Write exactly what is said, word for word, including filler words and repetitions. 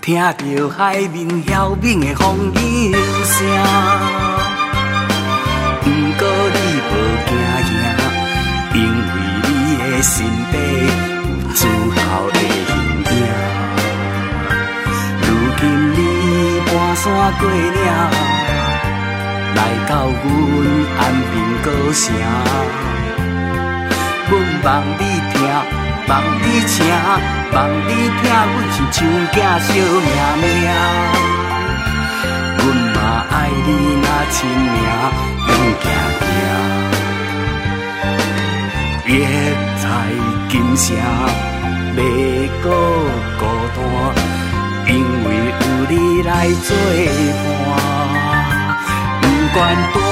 听着海面晓鸣的风铃声。不过你无惊惊，因为你的心底有自豪的形影。如今你搬山过岭，来到阮安平高城，阮望你听，望你请，望你听，阮亲像囝惜命命。阮嘛爱你若亲命，勇行行。别在今生袂搁孤单，因为有你来作伴。不管